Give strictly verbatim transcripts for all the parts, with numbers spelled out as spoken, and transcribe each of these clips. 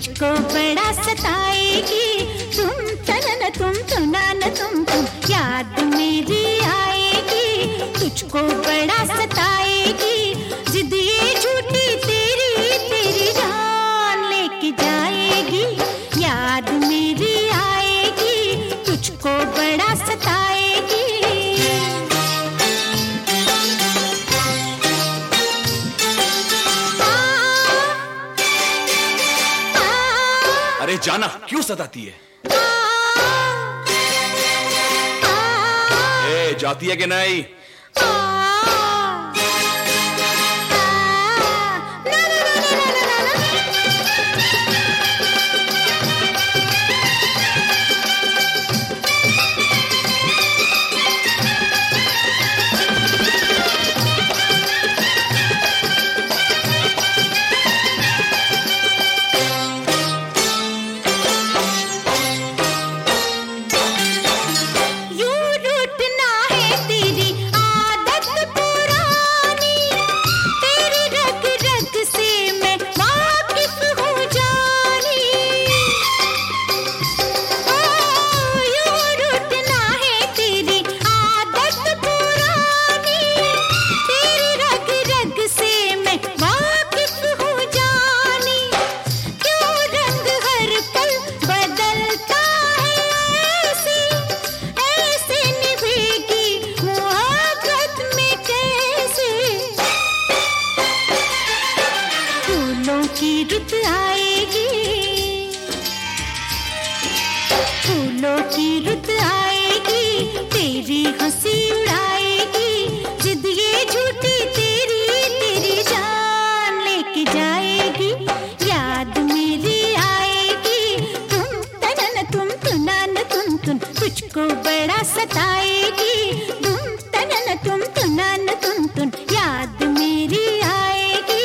तुझको बड़ा सताएगी, तुम तनन तुम तुनान तुम तुम याद मेरी आएगी, तुझको बड़ा सताएगी, जिद ये झूठी तेरी तेरी जान लेके जाएगी, याद मेरी आएगी, तुझको बड़ा सताएगी। अरे जाना, क्यों सताती है? ए, जाती है कि नहीं? की रुत आएगी, फूलों की रुत आएगी, तेरी हंसी उड़ाएगी, जिद ये झूठी तेरी तेरी जान लेके जाएगी, याद मेरी आएगी, तुम तनन तुम तुनान तुम तुन तुझको बड़ा सताएगी, तुम तनन तुम तुनान तुम तुन याद मेरी आएगी।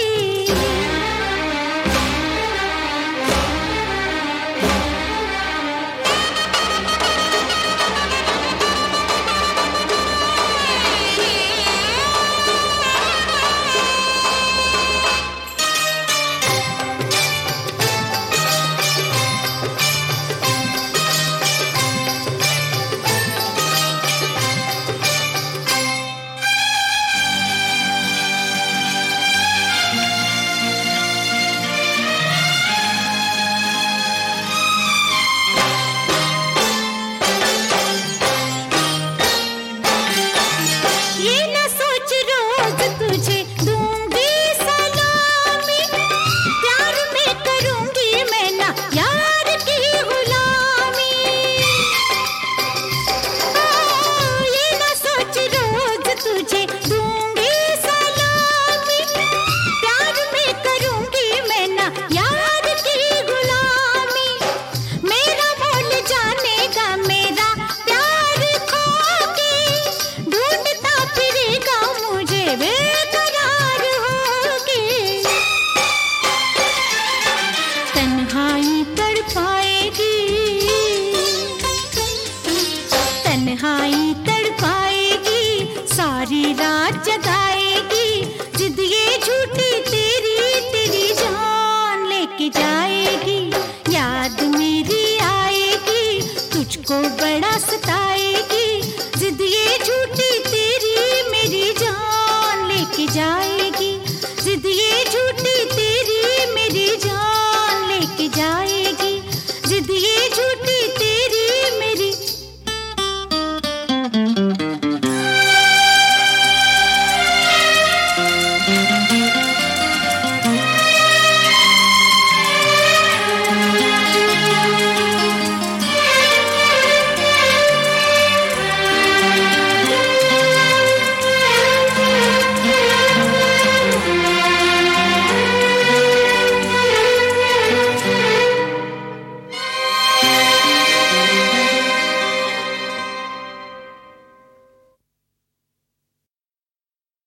तन्हाई तड़पाएगी, सारी रात जगाएगी, जिद ये झूठी तेरी तेरी जान लेके जाएगी, याद मेरी आएगी, तुझको बड़ा सताएगी, जिद ये झूठी तेरी मेरी जान लेके जाएगी, जिद ये झूठी तेरी मेरी जान लेके जाएगी।